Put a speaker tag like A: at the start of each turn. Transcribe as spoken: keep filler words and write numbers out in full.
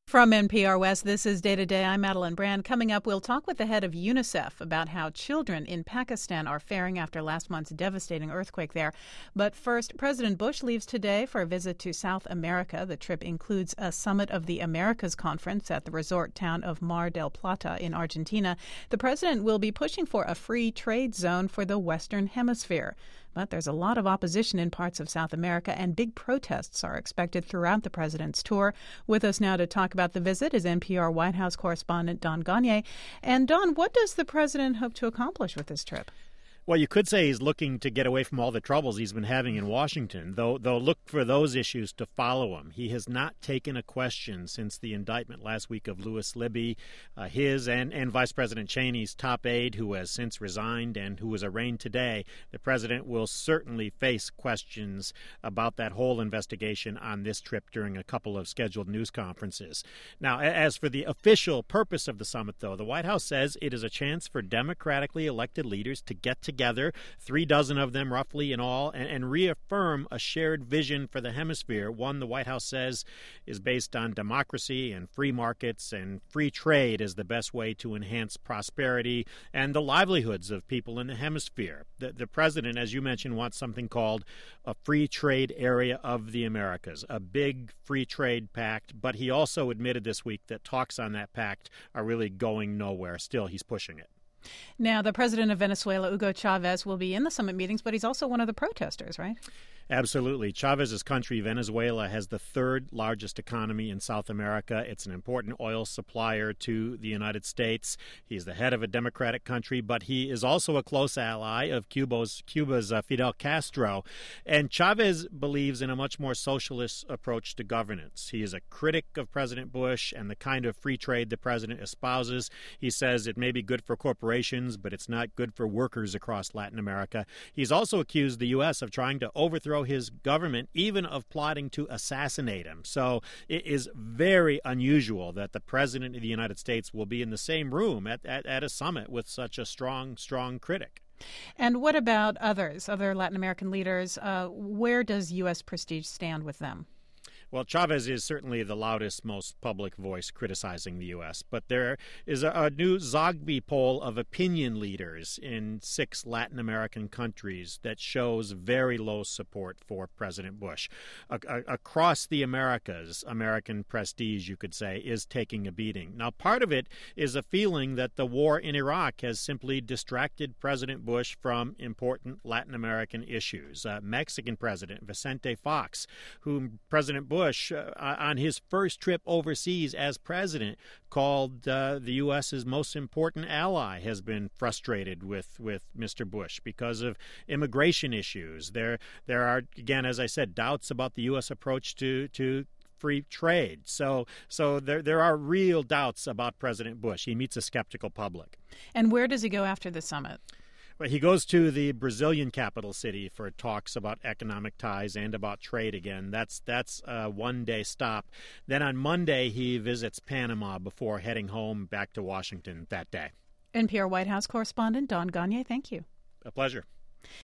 A: From N P R West, this is Day to Day. I'm Madeline Brand. Coming up, we'll talk with the head of UNICEF about how children in Pakistan are faring after last month's devastating earthquake there. But first, President Bush leaves today for a visit to South America. The trip includes a Summit of the Americas conference at the resort town of Mar del Plata in Argentina. The president will be pushing for a free trade zone for the Western Hemisphere. But there's a lot of opposition in parts of South America, and big protests are expected throughout the president's tour. With us now to talk about the visit is N P R White House correspondent Don Gonyea. And Don, what does the president hope to accomplish with this trip?
B: Well, you could say he's looking to get away from all the troubles he's been having in Washington, though though look for those issues to follow him. He has not taken a question since the indictment last week of Louis Libby, uh, his and, and Vice President Cheney's top aide, who has since resigned and who was arraigned today. The president will certainly face questions about that whole investigation on this trip during a couple of scheduled news conferences. Now, as for the official purpose of the summit, though, the White House says it is a chance for democratically elected leaders to get together together, three dozen of them roughly in all, and, and reaffirm a shared vision for the hemisphere, one the White House says is based on democracy and free markets and free trade as the best way to enhance prosperity and the livelihoods of people in the hemisphere. The, the president, as you mentioned, wants something called a free trade area of the Americas, a big free trade pact, but he also admitted this week that talks on that pact are really going nowhere. Still, he's pushing it.
A: Now, the president of Venezuela, Hugo Chavez, will be in the summit meetings, but he's also one of the protesters, right?
B: Absolutely. Chavez's country, Venezuela, has the third largest economy in South America. It's an important oil supplier to the United States. He's the head of a democratic country, but he is also a close ally of Cuba's, Cuba's uh, Fidel Castro. And Chavez believes in a much more socialist approach to governance. He is a critic of President Bush and the kind of free trade the president espouses. He says it may be good for corporations, but it's not good for workers across Latin America. He's also accused the U S of trying to overthrow his government, even of plotting to assassinate him. So it is very unusual that the president of the United States will be in the same room at, at, at a summit with such a strong, strong critic.
A: And what about others, other Latin American leaders? Uh, where does U S prestige stand with them?
B: Well, Chavez is certainly the loudest, most public voice criticizing the U S, but there is a, a new Zogby poll of opinion leaders in six Latin American countries that shows very low support for President Bush. A, a, across the Americas, American prestige, you could say, is taking a beating. Now, part of it is a feeling that the war in Iraq has simply distracted President Bush from important Latin American issues. Uh, Mexican President Vicente Fox, whom President Bush Bush, uh, on his first trip overseas as president, called uh, the U S's most important ally, has been frustrated with, with Mister Bush because of immigration issues. There, there are, again, as I said, doubts about the U S approach to, to free trade. So, so there, there are real doubts about President Bush. He meets a skeptical public.
A: And where does he go after the summit?
B: Well, he goes to the Brazilian capital city for talks about economic ties and about trade again. That's that's a one-day stop. Then on Monday, he visits Panama before heading home back to Washington that day.
A: N P R White House correspondent Don Gonyea, thank you.
B: A pleasure.